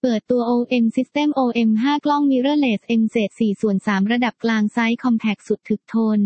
เปิดตัว OM System OM5 กล้อง Mirrorless M/4:3 ระดับกลางไซส์คอมแพคสุดถึกทน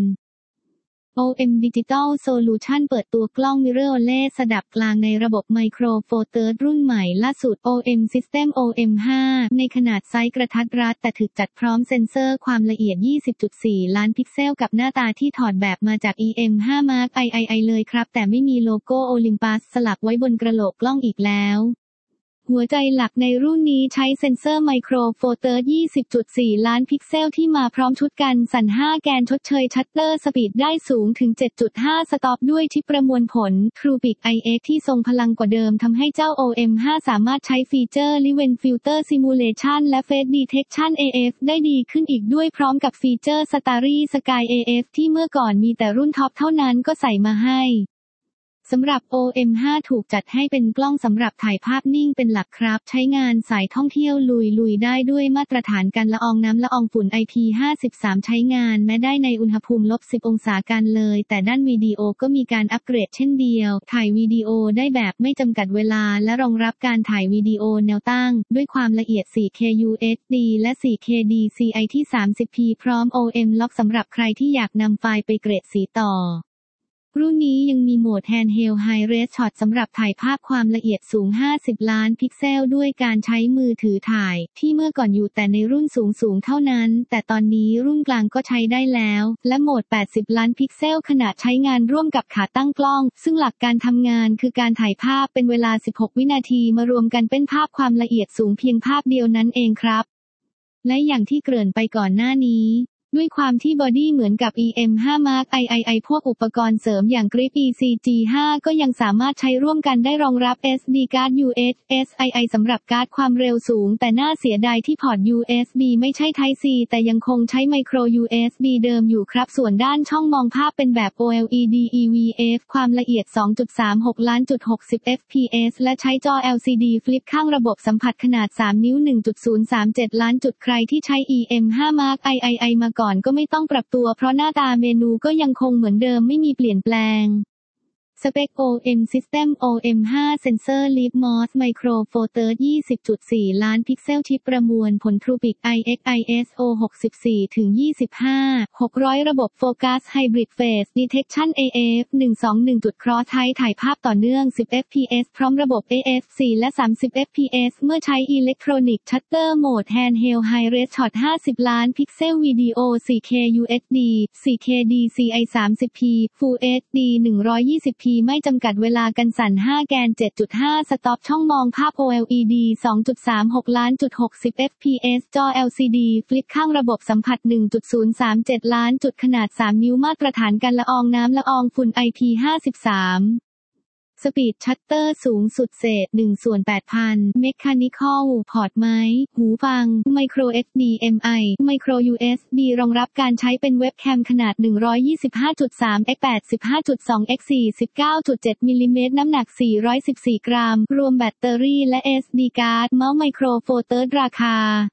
OM Digital Solution เปิดตัวกล้อง Mirrorless ระดับกลางในระบบ Micro Four Thirds รุ่นใหม่ล่าสุด OM System OM5 ในขนาดไซส์กระทัดรัดแต่ถึกจัดพร้อมเซ็นเซอร์ความละเอียด 20.4 ล้านพิกเซลกับหน้าตาที่ถอดแบบมาจาก EM5 Mark III เลยครับแต่ไม่มีโลโก้ Olympus สลักไว้บนกระโหลกกล้องอีกแล้วหัวใจหลักในรุ่นนี้ใช้เซ็นเซอร์ไมโครโฟเตอร์ 20.4 ล้านพิกเซลที่มาพร้อมชุดกันสั่น 5 แกนชดเชยชัตเตอร์สปีดได้สูงถึง 7.5 สต็อปด้วยชิปประมวลผล TruePic IX ที่ทรงพลังกว่าเดิมทำให้เจ้า OM5 สามารถใช้ฟีเจอร์ Lens Filter Simulation และ Face Detection AF ได้ดีขึ้นอีกด้วยพร้อมกับฟีเจอร์ Starry Sky AF ที่เมื่อก่อนมีแต่รุ่นท็อปเท่านั้นก็ใส่มาให้สำหรับ OM5 ถูกจัดให้เป็นกล้องสำหรับถ่ายภาพนิ่งเป็นหลักครับใช้งานสายท่องเที่ยวลุยได้ด้วยมาตรฐานกันละอองน้ำละอองฝุ่น IP53 ใช้งานแม้ได้ในอุณหภูมิ-10 องศากันเลยแต่ด้านวิดีโอก็มีการอัปเกรดเช่นเดียวถ่ายวิดีโอได้แบบไม่จำกัดเวลาและรองรับการถ่ายวิดีโอแนวตั้งด้วยความละเอียด 4K UHD และ 4K DCI ที่ 30p พร้อม OM Lock สำหรับใครที่อยากนำไฟล์ไปเกรดสีต่อรุ่นนี้ยังมีโหมด Handheld High Res Shot สำหรับถ่ายภาพความละเอียดสูง 50 ล้านพิกเซลด้วยการใช้มือถือถ่ายที่เมื่อก่อนอยู่แต่ในรุ่นสูงเท่านั้นแต่ตอนนี้รุ่นกลางก็ใช้ได้แล้วและโหมด 80 ล้านพิกเซลขณะใช้งานร่วมกับขาตั้งกล้องซึ่งหลักการทำงานคือการถ่ายภาพเป็นเวลา 16 วินาทีมารวมกันเป็นภาพความละเอียดสูงเพียงภาพเดียวนั้นเองครับและอย่างที่เกริ่นไปก่อนหน้านี้ด้วยความที่บอดี้เหมือนกับ EM5 Mark III พวกอุปกรณ์เสริมอย่างกริป ECG5 ก็ยังสามารถใช้ร่วมกันได้รองรับ SD card UHSII สำหรับการ์ดความเร็วสูงแต่น่าเสียดายที่พอร์ต USB ไม่ใช่ Type C แต่ยังคงใช้ Micro USB เดิมอยู่ครับส่วนด้านช่องมองภาพเป็นแบบ OLED EVF ความละเอียด 2.36 ล้าน.60 fps และใช้จอ LCD ฟลิปข้างระบบสัมผัสขนาด 3 นิ้ว 1.037 ล้านใครที่ใช้ EM5 Mark III มาก่อนก็ไม่ต้องปรับตัวเพราะหน้าตาเมนูก็ยังคงเหมือนเดิมไม่มีเปลี่ยนแปลงสเปค OM System OM5 Sensor Leap MOS Micro Four Thirds 20.4 ล้านพิกเซลชิปประมวลผล TruePic IX ISO 64-25 600 ระบบโฟกัส Hybrid Phase Detection AF 121 จุด Cross Tight ถ่ายภาพต่อเนื่อง 10 fps พร้อมระบบ AF 4 และ 30 fps เมื่อใช้ Electronic Shutter Mode Handheld High Res Shot 50 ล้านพิกเซลวิดีโอ 4K UHD 4K DCI 30p Full HD 120pไม่จำกัดเวลากันสั่น 5 แกน 7.5 สต็อปช่องมองภาพ OLED 2.36 ล้าน.60 fps จอ LCD ฟลิปข้างระบบสัมผัส 1.037 ล้านขนาด 3 นิ้วมาตรฐานกันละอองน้ำละอองฝุ่น IP53สปีดชัตเตอร์สูงสุดเศษ 1/8,000 Mechanical พอร์ตไม้หูฟัง Micro HDMI Micro USB รองรับการใช้เป็นเว็บแคมขนาด 125.3 x 85.2 x 49.7 มิลลิเมตรน้ำหนัก 414 กรัมรวมแบตเตอรี่และ SD card เมาส์ Micro Four Thirds ราคา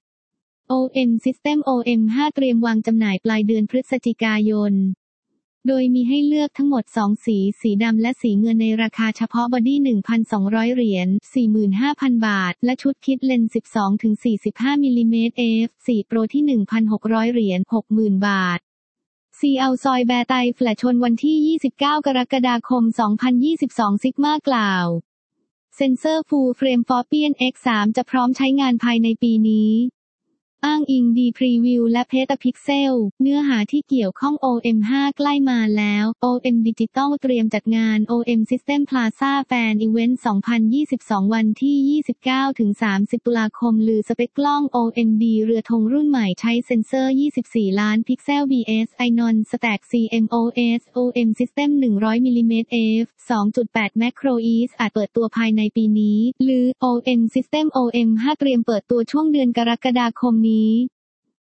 OM System OM5 เตรียมวางจำหน่ายปลายเดือนพฤศจิกายนโดยมีให้เลือกทั้งหมด2สีดำและสีเงินในราคาเฉพาะบอดี้ 1,200 เหรียญ 45,000 บาทและชุดคิดเลนส์ 12-45 มิลลิเมตร f4 Pro ที่ 1,600 เหรียญ 60,000 บาทCL ซอยแบร์ไตแฟลชชนวันที่ 29 กรกฎาคม 2022 ซิกมากล่าวเซ็นเซอร์ Full Frame Forbion X3 จะพร้อมใช้งานภายในปีนี้อ้างอิงดีพรีวิวและเพตาพิกเซลเนื้อหาที่เกี่ยวข้อง OM5 ใกล้มาแล้ว OM Digital เตรียมจัดงาน OM System Plaza Fan Event 2022 วันที่ 29-30 ตุลาคมลือสเปคกล้อง OMD เรือธงรุ่นใหม่ใช้เซ็นเซอร์ 24 ล้านพิกเซล BS Inon Stack CMOS OM System 100 มิลลิเมตร f 2.8 Macro EIS อาจเปิดตัวภายในปีนี้หรือ OM System OM5 เตรียมเปิดตัวช่วงเดือนกรกฎาคมนี้